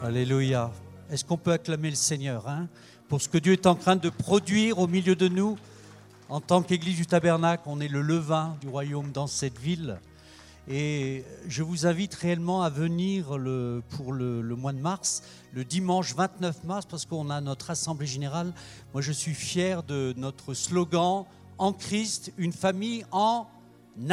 Alléluia. Est-ce qu'on peut acclamer le Seigneur pour ce que Dieu est en train de produire au milieu de nous? En tant qu'Église du Tabernacle, on est le levain du royaume dans cette ville. Et je vous invite réellement à venir pour le mois de mars, le dimanche 29 mars, parce qu'on a notre assemblée générale. Moi, je suis fier de notre slogan « En Christ, une famille en action ».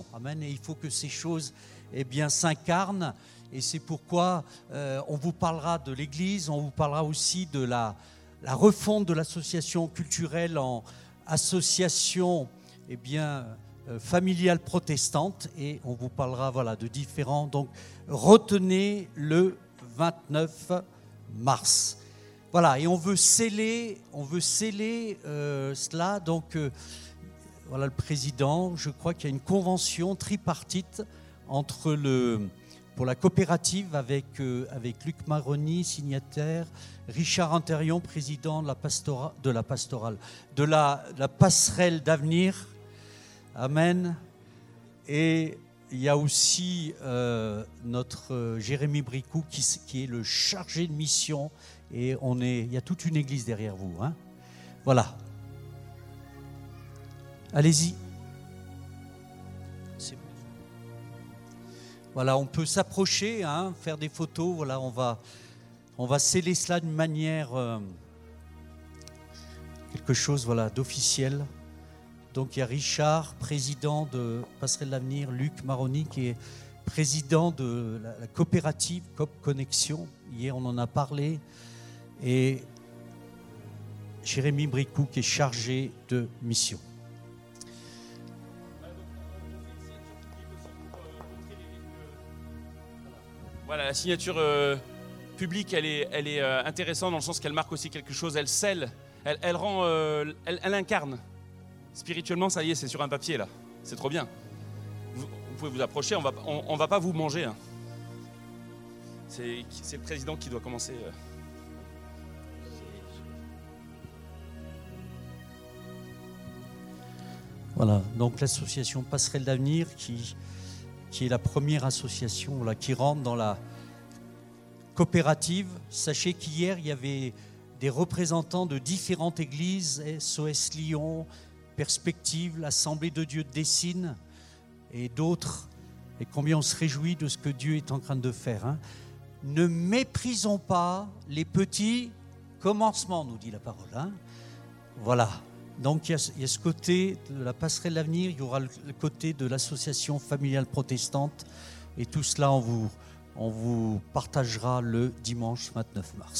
Amen. Et il faut que ces choses s'incarnent. Et c'est pourquoi on vous parlera de l'Église, on vous parlera aussi de la refonte de l'association culturelle en association familiale protestante, et on vous parlera de différents. Donc retenez le 29 mars. Voilà, et on veut sceller cela. Donc le président, je crois qu'il y a une convention tripartite pour la coopérative avec Luc Maroni, signataire, Richard Antérion, président de la passerelle d'avenir. Amen. Et il y a aussi notre Jérémy Bricou qui est le chargé de mission. Et il y a toute une église derrière vous. Voilà. Allez-y. Voilà, on peut s'approcher, faire des photos. Voilà, on va sceller cela d'une manière, quelque chose d'officiel. Donc il y a Richard, président de Passerelle d'Avenir, Luc Maroni, qui est président de la coopérative COP Connexion. Hier, on en a parlé. Et Jérémy Bricou, qui est chargé de mission. Voilà, la signature publique, elle est intéressante dans le sens qu'elle marque aussi quelque chose, elle scelle, elle rend, elle incarne. Spirituellement, ça y est, c'est sur un papier là, c'est trop bien. Vous pouvez vous approcher, on va pas vous manger. C'est le président qui doit commencer. Voilà, donc l'association Passerelle d'Avenir qui est la première association qui rentre dans la coopérative. Sachez qu'hier, il y avait des représentants de différentes églises, SOS Lyon, Perspective, l'Assemblée de Dieu de Dessines et d'autres. Et combien on se réjouit de ce que Dieu est en train de faire. Ne méprisons pas les petits commencements, nous dit la parole. Voilà. Donc il y a ce côté de la passerelle d'avenir, il y aura le côté de l'association familiale protestante, et tout cela on vous partagera le dimanche 29 mars.